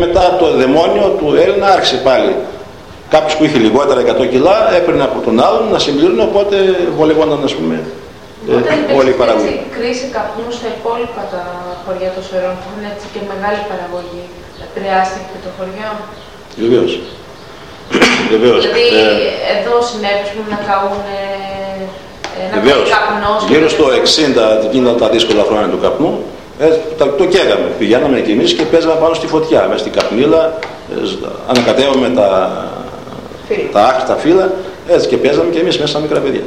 Μετά το δαιμόνιο του Έλληνα άρχισε πάλι. Κάποιος που είχε λιγότερα 100 κιλά έπαιρνε από τον άλλον να συμπληρώνει, οπότε βολευόταν, ας πούμε, όλη η παραγωγή. Όταν υπήρξε κρίση καπνού στα υπόλοιπα τα χωριά των Σερών που έχουν έτσι και μεγάλη παραγωγή, επηρεάστηκε και το χωριό? Βεβαίως. Δηλαδή εδώ συνέβη να καούν καπνός. Γύρω στο 60 γίνονταν τα δύσκολα χρόνια του καπνού. Το καίγαμε. Πηγαίναμε κι εμείς και παίζαμε πάνω στη φωτιά, μέσα στην καπνίλα, ανακατεύαμε τα άχη, τα φύλλα, έτσι και παίζαμε κι εμείς μέσα σαν μικρά παιδιά.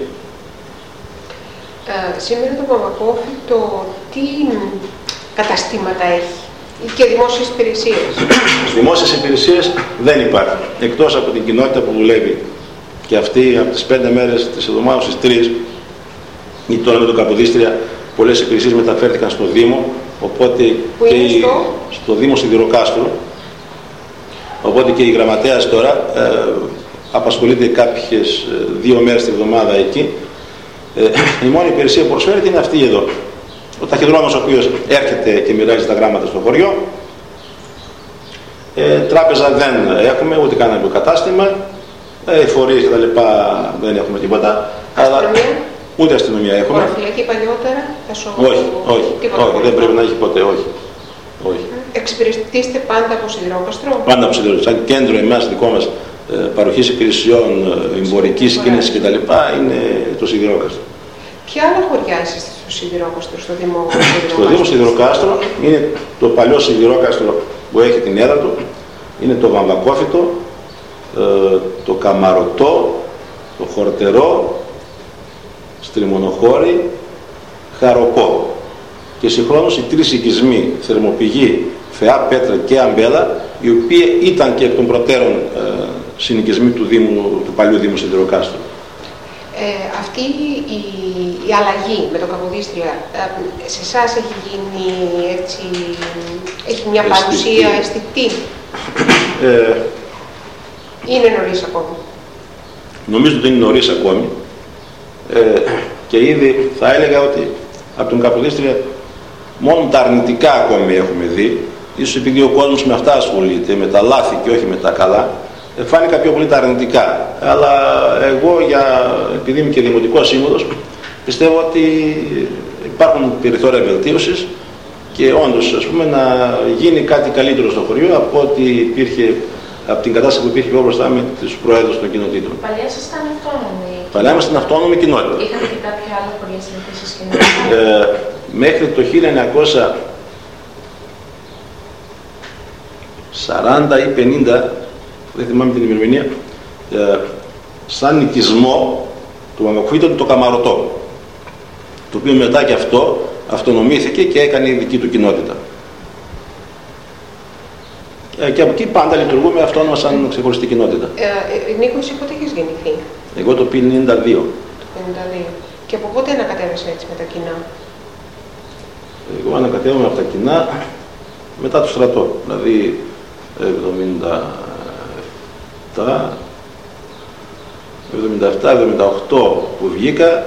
Σήμερα το Παπακόφιτο τι καταστήματα έχει και δημόσιες υπηρεσίες? Δημόσιες υπηρεσίες δεν υπάρχουν. Εκτός από την κοινότητα που δουλεύει και αυτή από τις 5 μέρες της εβδομάδας στις 3, ή τώρα με το Καποδίστρια, πολλές υπηρεσίες μεταφέρθηκαν στο Δήμο, οπότε και στο Δήμο Σιδηροκάστρο, οπότε και η γραμματέας τώρα απασχολείται κάποιες 2 μέρες τη εβδομάδα εκεί. Η μόνη υπηρεσία που προσφέρεται είναι αυτή εδώ. Ο ταχυδρόμος ο οποίος έρχεται και μοιράζει τα γράμματα στο χωριό. Τράπεζα δεν έχουμε, ούτε κανένα υποκατάστημα. Φορείς και τα λοιπά δεν έχουμε τίποτα. Αστυνομία? Ούτε αστυνομία έχουμε. Οροφυλακή παλιότερα? Όχι, δεν πρέπει να έχει ποτέ, όχι. Εξυπηρετήσετε πάντα από Σιδηρόκαστρο? Πάντα από Σιδηρόκαστρο. Σαν κέντρο εμάς δικό μας παροχής υπηρεσιών, εμπορικής κίνησης κτλ. Είναι το Σιδηρόκαστρο. Ποια άλλα χωριά είστε στο Σιδηρόκαστρο, στο Δήμο Σιδηρόκαστρο? Στο Δήμο Σιδηροκάστρο είναι το παλιό Σιδηρόκαστρο που έχει την έδρα του, είναι το Βαμβακόφιτο, το Καμαρωτό, το Χορτερό, Στριμονοχώρη, Χαροπό. Και συγχρόνως οι 3 οικισμοί, Θερμοπηγή, Φεά Πέτρα και Αμπέλα, οι οποίοι ήταν και εκ των προτέρων συνοικισμοί του παλιού Δήμου Σιδηροκάστρου. Αυτή η αλλαγή με το Καποδίστρια σε εσάς έχει γίνει έτσι, έχει μια παρουσία αισθητή? Είναι νωρίς ακόμη? Νομίζω ότι είναι νωρίς ακόμη και ήδη θα έλεγα ότι από τον Καποδίστρια μόνο τα αρνητικά ακόμη έχουμε δει, ίσως επειδή ο κόσμος με αυτά ασχολείται, με τα λάθη και όχι με τα καλά. Φάνηκα πιο πολύ τα αρνητικά, αλλά εγώ επειδή είμαι και δημοτικός σύμβουλος, πιστεύω ότι υπάρχουν περιθώρια βελτίωσης και όντως να γίνει κάτι καλύτερο στο χωριό από ό,τι υπήρχε, από την κατάσταση που υπήρχε μπροστά με τους προέδρους των κοινοτήτων. Παλιά ήσασταν αυτόνομοι. Παλιά ήμασταν αυτόνομη κοινότητα. Είχατε και κάποια άλλα χωριά συνήθως κοινότητα? Μέχρι το 1940 ή 50, δεν θυμάμαι την ημερομηνία, σαν οικισμό του Βαμβακόφιτου το Καμαρωτό, το οποίο μετά και αυτό αυτονομήθηκε και έκανε η δική του κοινότητα. Και από εκεί πάντα λειτουργούμε αυτόνομα σαν ξεχωριστή κοινότητα. Νίκο, εσύ πότε έχεις γεννηθεί? Εγώ το 52. Το 52. Και από πότε ανακατεύεσαι έτσι με τα κοινά? Εγώ ανακατεύομαι από τα κοινά μετά το στρατό, δηλαδή 77-78 που βγήκα,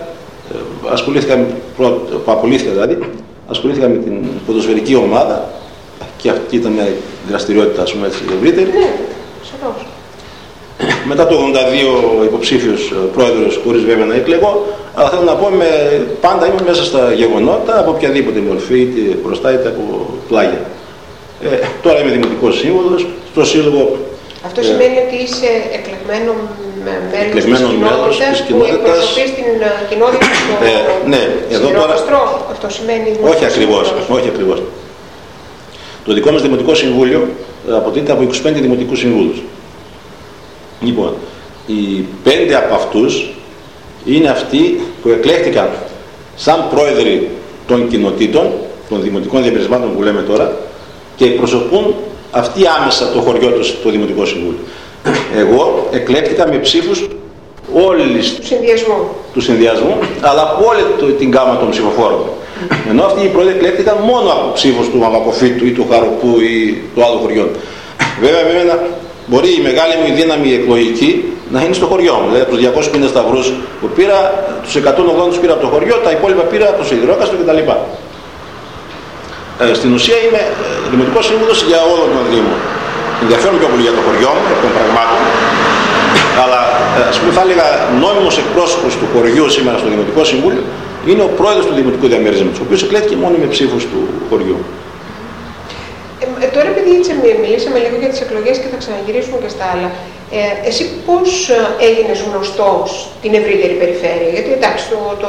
ασχολήθηκα με την ποδοσφαιρική ομάδα και αυτή ήταν μια δραστηριότητα, ας πούμε, έτσι, ευρύτερη. Ναι, σαφώς. Μετά το 82 υποψήφιος πρόεδρος, χωρίς βέβαια να εκλεγώ, αλλά θέλω να πω, πάντα είμαι μέσα στα γεγονότα, από οποιαδήποτε μορφή, είτε μπροστά είτε από πλάγια. Τώρα είμαι δημοτικός σύμβουλος στο Σύλλογο. Αυτό σημαίνει ότι είσαι εκλεγμένο μέλος της κοινότητας που εκπροσωπείς την κοινότητα στο Σιδηρόκαστρο. Αυτό σημαίνει... Όχι ακριβώς. Το δικό μας Δημοτικό Συμβούλιο αποτελείται από 25 Δημοτικούς Συμβούλους. Λοιπόν, οι 5 από αυτούς είναι αυτοί που εκλέχθηκαν σαν πρόεδροι των κοινοτήτων, των δημοτικών διαμερισμάτων που λέμε τώρα, και εκπροσωπούν αυτοί άμεσα το χωριό τους, το Δημοτικό Συμβούλιο. Εγώ εκλέχθηκα με ψήφους όλης του συνδυασμού, αλλά από όλη την γάμα των ψηφοφόρων. Ενώ αυτοί οι πρόεδροι εκλέχθηκαν μόνο από ψήφους του Βαμβακοφίτου ή του Χαροπού ή του άλλου χωριών. Βέβαια, μπορεί η μεγάλη μου δύναμη εκλογική να είναι στο χωριό μου. Δηλαδή, από τους 250 σταυρούς που πήρα, τους 180 τους πήρα από το χωριό, τα υπόλοιπα πήρα από το Σιδηρόκαστρο κτλ. Στην ουσία είμαι δημοτικός σύμβουλος για όλο τον Δήμο. ενδιαφέρον πιο πολύ για το χωριό μου, των πραγμάτων, αλλά ας πούμε θα έλεγα νόμιμος εκπρόσωπος του χωριού σήμερα στο Δημοτικό Συμβούλιο είναι ο πρόεδρος του Δημοτικού Διαμέρισματος, ο οποίος εκλέχθηκε μόνο με ψήφους του χωριού. Τώρα επειδή έτσι μιλήσαμε λίγο για τις εκλογές και θα ξαναγυρίσουμε και στα άλλα, εσύ πώς έγινες γνωστός στην ευρύτερη περιφέρεια? Γιατί εντάξει,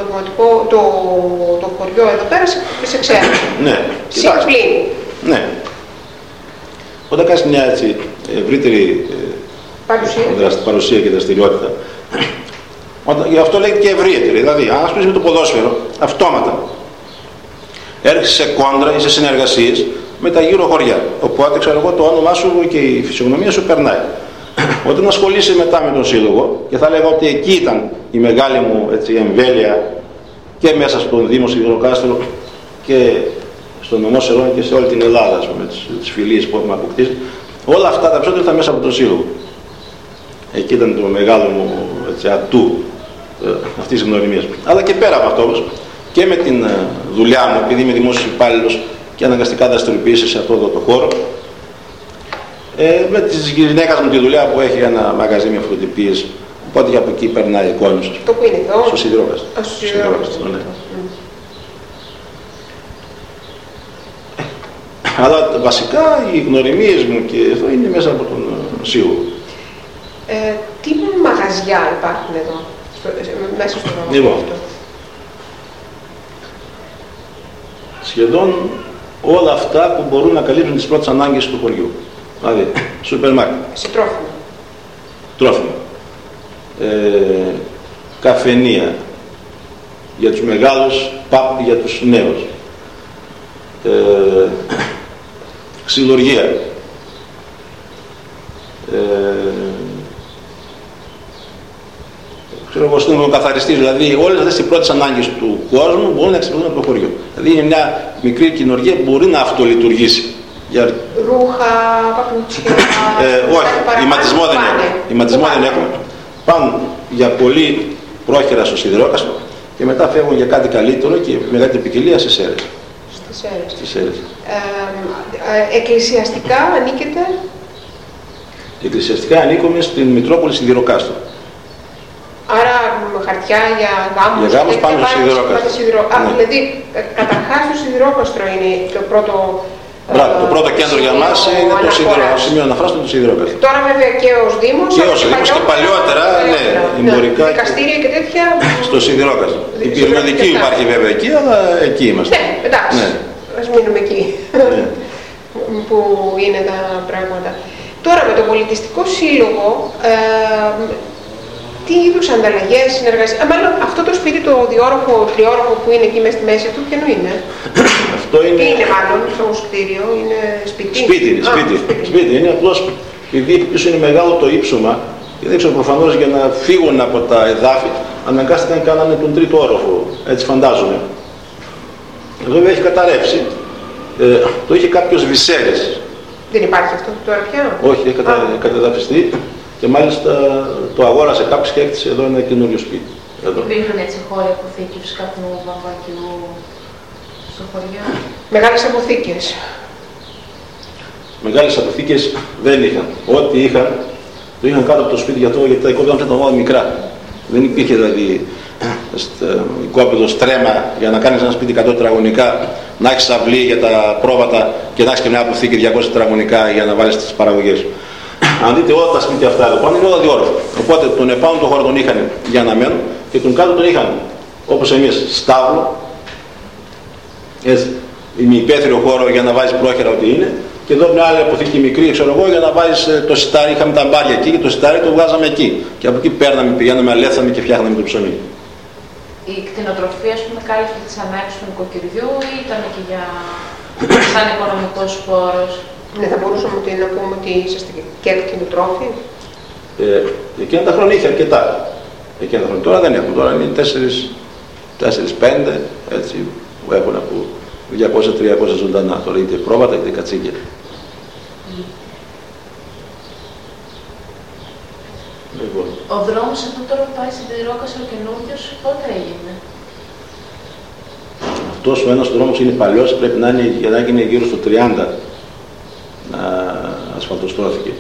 το χωριό εδώ πέρα σε ξέρω. Ναι, συμπλήνει. Ναι. Όταν κάνεις μια έτσι ευρύτερη παρουσία και δραστηριότητα, γι' αυτό λέγεται και ευρύτερη. Δηλαδή, αν ας πεις με το ποδόσφαιρο, αυτόματα έρχεσαι σε κόντρα ή σε συνεργασίες με τα γύρω χωριά. Οπότε, ξέρω εγώ, το όνομά σου και η φυσιογνωμία σου περνάει. Όταν ασχολείσαι μετά με τον σύλλογο, και θα έλεγα ότι εκεί ήταν η μεγάλη μου έτσι, εμβέλεια και μέσα στον Δήμο Σιδηροκάστρο και στον νομό Σερών και σε όλη την Ελλάδα, με τις φιλίες που έχουμε αποκτήσει, όλα αυτά τα περισσότερα ήταν μέσα από τον σύλλογο. Εκεί ήταν το μεγάλο μου έτσι, ατού αυτής της γνωριμίας. Αλλά και πέρα από αυτό όμως, και με την δουλειά μου, επειδή είμαι δημόσιος υπάλληλος και αναγκαστικά δραστηριοποιήσει σε αυτό το χώρο, με τη γυναίκα μου τη δουλειά που έχει ένα μαγαζί με φωτοτυπίες, οπότε και από εκεί περνάει εικόνες. Το που είναι εδώ? Στο Σιδηρόκαστρο. Στο Σιδηρόκαστρο. Ναι. Αλλά βασικά οι γνωριμίες μου και εδώ είναι μέσα από τον σύλλογο. Τι μαγαζιά υπάρχουν εδώ, μέσα στο δρόμο λοιπόν, αυτό? Σχεδόν όλα αυτά που μπορούν να καλύψουν τις πρώτες ανάγκες του χωριού. Δηλαδή, σούπερ μάρκετ. Σε τρόφιμα. Τρόφιμα. Καφενεία. Για τους μεγάλους, παπ για τους νέους. Ξυλουργία. Ξέρω εγώ, στον καθαριστή, δηλαδή όλες αυτές οι πρώτες ανάγκες του κόσμου μπορούν να εξυπηρετούν από το χωριό. Δηλαδή είναι μια μικρή κοινωνία που μπορεί να αυτολειτουργήσει. Για... Ρούχα, παπούτσια. Όχι, ηματισμό δεν έχουμε. Ηματισμό δεν έχουμε. Πάνε για πολύ πρόχειρα στο Σιδηρόκαστρο και μετά φεύγουν για κάτι καλύτερο και μεγαλύτερη ποικιλία στις Σέρρες. Στις Σέρρες. Εκκλησιαστικά ανήκετε? Εκκλησιαστικά ανήκουμε στην Μητρόπολη Σιδηροκάστρο. Άρα χαρτιά για γάμους? Για γάμους πάνω στο Σιδηρόκαστρο. Ναι. Δηλαδή, καταρχάς το Σιδηρόκαστρο είναι το πρώτο... Το πρώτο κέντρο για μας είναι το σημείο αναφοράς του Σιδηρόκαστρο. Τώρα βέβαια και ως Δήμος. Και ως Δήμος και παλιότερα, ναι, εμπορικά. Δικαστήρια και τέτοια. Στο Σιδηρόκαστρο. Η πυρηνική υπάρχει βέβαια εκεί, αλλά εκεί είμαστε. Ναι, εντάξει. Ναι. Ας μείνουμε εκεί. Ναι. Που είναι τα πράγματα. Τώρα με το πολιτιστικό σύλλογο, τι είδους ανταλλαγές, συνεργασίες? Μάλλον αυτό το σπίτι, το διόροφο, τριόροφο που είναι εκεί μέσα στη μέση του, ποιανού είναι? Αυτό είναι... Τι είναι μάλλον, στο κτίριο, είναι σπίτι? Σπίτι είναι, σπίτι. Είναι απλώς, επειδή πίσω είναι μεγάλο το ύψωμα, και δεν ξέρω προφανώς για να φύγουν από τα εδάφη, αναγκάστηκαν και κάνανε τον τρίτο όροφο, έτσι φαντάζομαι. Βέβαια έχει καταρρεύσει, το είχε κάποιος Βυσσέρης. Δεν υπάρχει αυτό τώρα πια? Όχι, έχει κατεδαφιστεί. Και μάλιστα το αγόρασε κάποιος και έκτισε εδώ ένα καινούριο σπίτι. Υπήρχαν έτσι χώροι αποθήκευσης καπνού, βαμβακιού στο χωριό? Μεγάλες αποθήκες. Μεγάλες αποθήκες δεν είχαν. Ό,τι είχαν, το είχαν κάτω από το σπίτι γιατί τα οικόπεδα ήταν όλα μικρά. Δεν υπήρχε δηλαδή οικόπεδο στρέμμα για να κάνεις ένα σπίτι 100 τετραγωνικά, να έχεις αυλή για τα πρόβατα και να έχεις και μια αποθήκη 200 τετραγωνικά για να βάλεις τις παραγωγές. Αν δείτε όλα τα σπίτια αυτά εδώ πάνω είναι όλα διόροφα. Οπότε τον επάνω τον χώρο τον είχαν για να μένουν και τον κάτω τον είχαν όπως εμείς στάβλο, έτσι, ημιυπαίθριο χώρο για να βάζεις πρόχειρα ό,τι είναι. Και εδώ μια άλλη αποθήκη μικρή, ξέρω εγώ, για να βάζεις το σιτάρι. Είχαμε τα μπάρια εκεί και το σιτάρι το βγάζαμε εκεί. Και από εκεί παίρναμε, πηγαίναμε, αλέθαμε και φτιάχναμε το ψωμί. Η κτηνοτροφία, ας πούμε, κάλυψε τις ανάγκες του νοικοκυριού ή ήταν και για σαν οικονομικός πόρος? Ναι, θα μπορούσαμε να πούμε ότι είσαστε και κτηνοτρόφοι. Εκείνα τα χρόνια είχε αρκετά. Τώρα δεν έχουν. Τώρα είναι 4-5 έτσι που έχουν από 200-300 ζωντανά. Τώρα είτε πρόβατα είτε κατσίκια. Λοιπόν. Ο δρόμος αυτό τώρα που πάει στη Σιδηρόκαστρο καινούριος, πότε έγινε? Αυτός ο ένας δρόμος είναι παλιός, πρέπει να είναι, για να γίνει γύρω στο 30. Ας ασφαλτοστρώθηκε.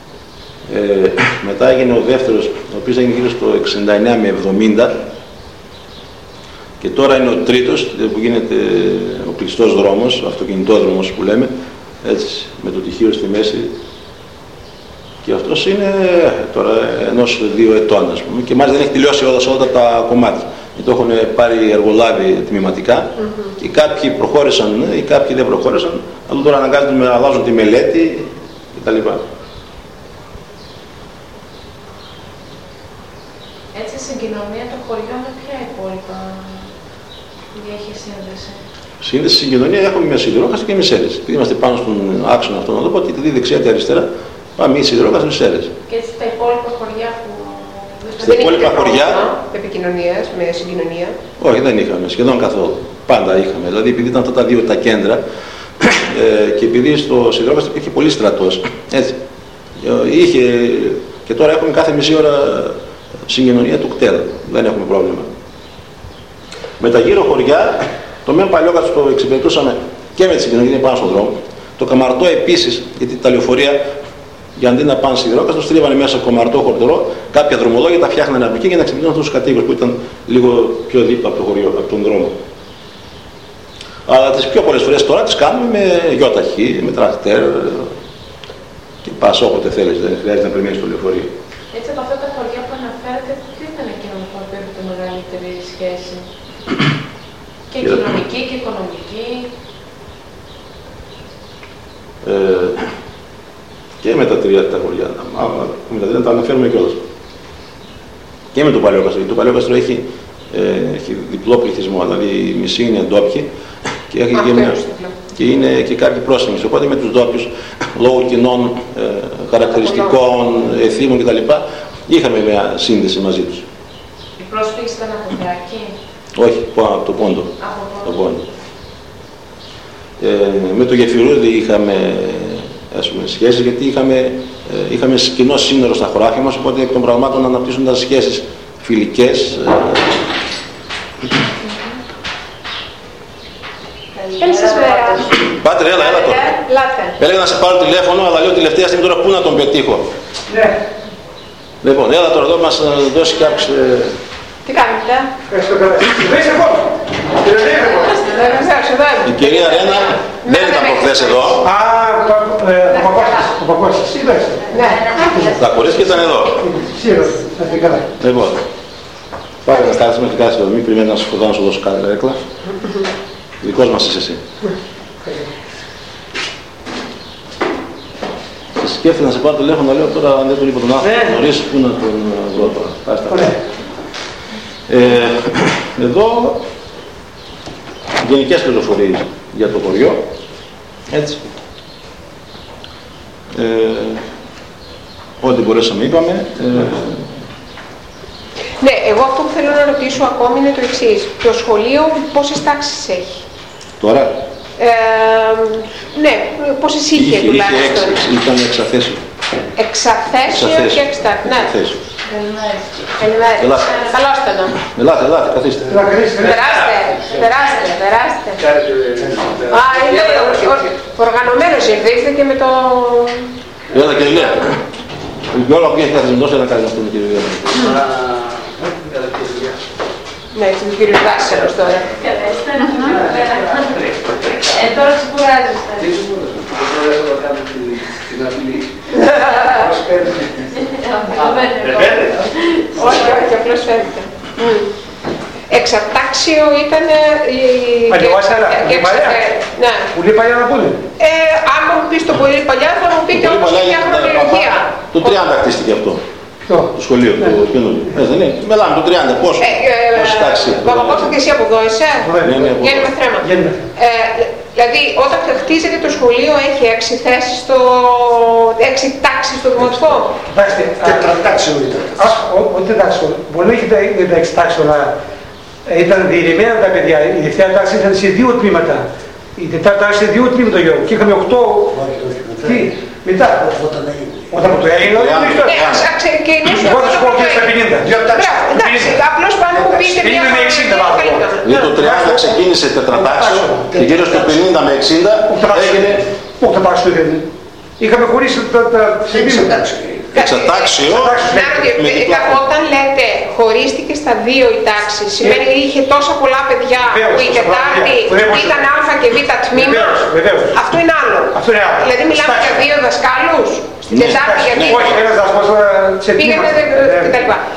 Μετά έγινε ο δεύτερος, ο οποίος έγινε γύρω στο 69 με 70, και τώρα είναι ο τρίτος που γίνεται ο κλειστός δρόμος, ο αυτοκινητόδρομος που λέμε, έτσι, με το τυχείο στη μέση, και αυτός είναι τώρα 1-2 ετών, ας πούμε, και μάλιστα δεν έχει τελειώσει όλα τα κομμάτια. Το έχουν πάρει εργολάβοι τμηματικά, και κάποιοι προχώρησαν ή κάποιοι δεν προχώρησαν, αλλά τώρα αναγκάζονται να αλλάζουν τη μελέτη κτλ. Έτσι, συγκοινωνία των χωριών με ποια υπόλοιπα έχει σύνδεση? Σύνδεση, συγκοινωνία έχουμε με Σιδηρόχαστη και με Σέρρες. Επειδή είμαστε πάνω στον άξονα αυτόν εδώ, οπότε τη δεξιά και αριστερά πάμε ή Σιδηρόχαστη ή Σέρρες. Και έτσι τα υπόλοιπα χωριά που... Στα υπόλοιπα χωριά επικοινωνίας, με συγκοινωνία. Όχι, δεν είχαμε σχεδόν καθόλου. Πάντα είχαμε. Δηλαδή, επειδή ήταν αυτά τα δύο τα κέντρα, και επειδή στο Σιδηρόχαστη υπήρχε πολύ στρατός, έτσι, είχε, και τώρα έχουμε κάθε μισή ώρα συγκοινωνία του κτέλ. Δεν έχουμε πρόβλημα. Με τα γύρω χωριά, το μεν Παλιόκαστρο το εξυπηρετούσαμε και με τη συγκοινωνία πάνω στον δρόμο. Το Καμαρτό επίσης, γιατί τα λεωφορεία, για αντί να πάνε Σιδηρόκαστρο, στρίβανε μέσα Κομαρτό, Χορτερό, κάποια δρομολόγια τα φτιάχνανε από εκεί για να εξυπηρετούν αυτούς τους κατοίκους που ήταν λίγο πιο δίπλα από το χωριό, από τον δρόμο. Αλλά τις πιο πολλές φορές τώρα τις κάνουμε με γιοταχή, με τρακτέρ και πας όποτε θέλεις, δεν χρειάζεται να περιμένεις το λεωφορείο. Έτσι, από αυτά τα χωριά που αναφέρετε, ποιο ήταν εκείνο που απέμπει τη μεγαλύτερη σχέση? Και κοινωνική και οικονομική? Και με τα τρία τα χωριά. Με τα τρία τα αναφέρουμε κιόλας. Και με το Παλιόκαστρο. Γιατί το Παλιόκαστρο έχει διπλό πληθυσμό. Δηλαδή η μισή είναι ντόπιοι και είναι και κάποιοι πρόσφυγες. Οπότε με τους ντόπιους, λόγω κοινών χαρακτηριστικών, εθήμων κτλ., είχαμε μια σύνδεση μαζί τους. Οι πρόσφυγες ήταν από Θράκη? Όχι, από το Πόντο. Από Πόντο. Με το Γεφυρούδι είχαμε, ας πούμε, σχέσεις, γιατί είχαμε κοινό σύνορο στα χωράφια μας, οπότε εκ των πραγμάτων αναπτύσσονταν σχέσεις φιλικές. Καλησπέρα. Πάτερ, έλα τώρα. Έλεγα να σε πάρω τηλέφωνο, αλλά λέω τελευταία στιγμή τώρα πού να τον πετύχω. Ναι. Λοιπόν, έλα τώρα εδώ μας δώσει κάποιος... Τι κάνετε? Ευχαριστώ καλά. Είσαι εγώ. Η κυρία Ρένα δεν ήταν προχθές εδώ. Α, ο Παπάκος. Ναι. Τα κορίτσια ήταν εδώ. Σίγουρα, θα πει καλά. Λοιπόν, πάρε να κάθεσαι μέχρι κάθεσαι εδώ. Μην περιμένει να σου φωτά να σου δώσω καρέκλα. Δικός μας είσαι εσύ. Σκέφτηκα να σε πάρω τηλέφωνο, λέω τώρα αν δεν τον είπα τον άνθρωπο νωρίς, πού να τον βρω τώρα. Εδώ γενικές πληροφορίες για το χωριό, έτσι. Ό,τι μπορέσαμε είπαμε. Ναι, εγώ αυτό που θέλω να ρωτήσω ακόμη είναι το εξής. Το σχολείο πόσες τάξεις έχει? Τώρα. Ναι, πόσες είχε τουλάχιστον? Ήταν εξαθέσιο. Εξαθέσιο και εξτάξιο. Ναι. Ελάτε. Καλώς ήταν. Ελάτε, καθίστε. Περάστε. Α, είναι οργανωμένος ήρθε και με το... Έλα κύριε Λέα. Η ώρα που έχει καθισμητός να κάνει αυτό με κύριε Λέα. Ναι, έτσι του κύριου Δάσσερος τώρα. Τώρα ξεκουράζεστε. Την απειλή. Όχι, απλώς φαίνεται. Εξατάξιο ήταν η... Παλιόασαρα, πολύ παλιά. Πολύ παλιά να πούνε. Αν μου πεις το πολύ παλιά θα μου πείτε όμως και μια χρονολογία. Το 30 χτίστηκε αυτό. Το σχολείο, το καινούριο. Δεν είναι. Μιλάμε το 30, πόσο. Πόση τάξη. Παπακώστο και εσύ από εδώ είσαι. Γέννημα θρέμα. Δηλαδή όταν χτίζεται το σχολείο έχει 6 θέσεις στο... 6 τάξεις στο δημοτικό. Κοιτάξτε, τετρατάξιο ήταν. Όχι τετράξιο. Μπορεί να έχετε τα 6 τάξιο, αλλά ήταν διαιρεμένα τα παιδιά. Η δευτέρα τάξη ήταν σε 2 τμήματα. Η τετάρτη τάξη σε 2 τμήματα γιο. Και είχαμε 8. Τι, μετά. Όταν το έγινε, εγώ θα σου πω και στα 50. Εντάξει, απλώς πάνω που πείτε μια φορά. Το 30 ξεκίνησε τετρατάξιο και γύρω στο 50 με 60 έγινε... Πού θα πάρεις το ίδιο. Είχαμε χωρίσει τα συστήματα. Εξατάξιο. Όταν λέτε χωρίστηκε στα 2 η τάξη, σημαίνει ότι είχε τόσα πολλά παιδιά που η Τετάρτη ήταν Α και Β τμήμα. Αυτό είναι άλλο. Δηλαδή μιλάμε για 2 δασκάλους. Στην Τετάρτη γιατί πήγαινε κτλ.